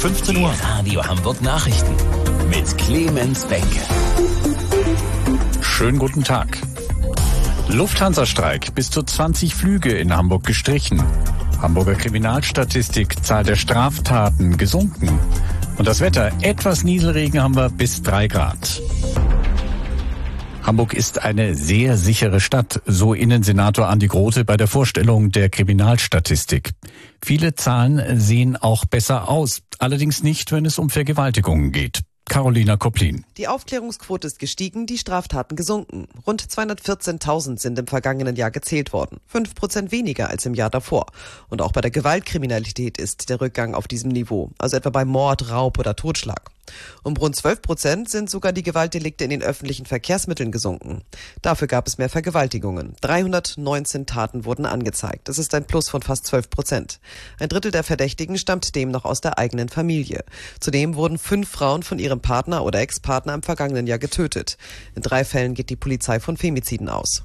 15 Uhr. Radio Hamburg Nachrichten mit Clemens Benke. Schönen guten Tag. Lufthansa-Streik. Bis zu 20 Flüge in Hamburg gestrichen. Hamburger Kriminalstatistik, Zahl der Straftaten gesunken. Und das Wetter, etwas Nieselregen haben wir bis 3 Grad. Hamburg ist eine sehr sichere Stadt, so Innensenator Andi Grote bei der Vorstellung der Kriminalstatistik. Viele Zahlen sehen auch besser aus, allerdings nicht, wenn es um Vergewaltigungen geht. Carolina Koplin. Die Aufklärungsquote ist gestiegen, die Straftaten gesunken. Rund 214.000 sind im vergangenen Jahr gezählt worden. 5% weniger als im Jahr davor. Und auch bei der Gewaltkriminalität ist der Rückgang auf diesem Niveau. Also etwa bei Mord, Raub oder Totschlag. Um rund 12% sind sogar die Gewaltdelikte in den öffentlichen Verkehrsmitteln gesunken. Dafür gab es mehr Vergewaltigungen. 319 Taten wurden angezeigt. Das ist ein Plus von fast 12%. Ein Drittel der Verdächtigen stammt demnach aus der eigenen Familie. Zudem wurden 5 Frauen von ihrem Partner oder Ex-Partner im vergangenen Jahr getötet. In 3 Fällen geht die Polizei von Femiziden aus.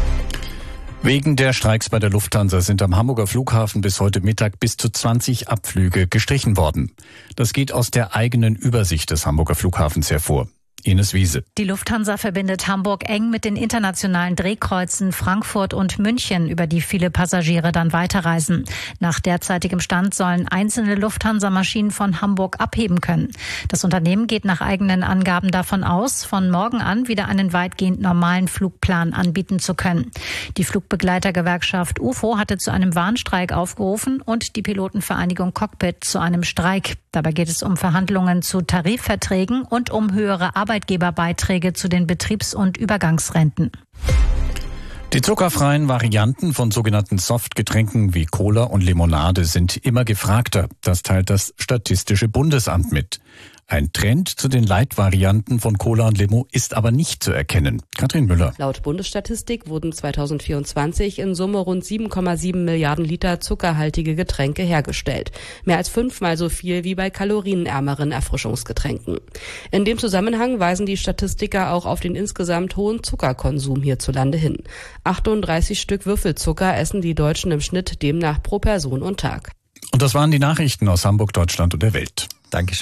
Wegen der Streiks bei der Lufthansa sind am Hamburger Flughafen bis heute Mittag bis zu 20 Abflüge gestrichen worden. Das geht aus der eigenen Übersicht des Hamburger Flughafens hervor. Ines Wiese. Die Lufthansa verbindet Hamburg eng mit den internationalen Drehkreuzen Frankfurt und München, über die viele Passagiere dann weiterreisen. Nach derzeitigem Stand sollen einzelne Lufthansa-Maschinen von Hamburg abheben können. Das Unternehmen geht nach eigenen Angaben davon aus, von morgen an wieder einen weitgehend normalen Flugplan anbieten zu können. Die Flugbegleitergewerkschaft UFO hatte zu einem Warnstreik aufgerufen und die Pilotenvereinigung Cockpit zu einem Streik. Dabei geht es um Verhandlungen zu Tarifverträgen und um höhere Arbeitgeberbeiträge zu den Betriebs- und Übergangsrenten. Die zuckerfreien Varianten von sogenannten Softgetränken wie Cola und Limonade sind immer gefragter. Das teilt das Statistische Bundesamt mit. Ein Trend zu den Light-Varianten von Cola und Limo ist aber nicht zu erkennen. Katrin Müller. Laut Bundesstatistik wurden 2024 in Summe rund 7,7 Milliarden Liter zuckerhaltige Getränke hergestellt. Mehr als 5-mal so viel wie bei kalorienärmeren Erfrischungsgetränken. In dem Zusammenhang weisen die Statistiker auch auf den insgesamt hohen Zuckerkonsum hierzulande hin. 38 Stück Würfelzucker essen die Deutschen im Schnitt demnach pro Person und Tag. Und das waren die Nachrichten aus Hamburg, Deutschland und der Welt. Dankeschön.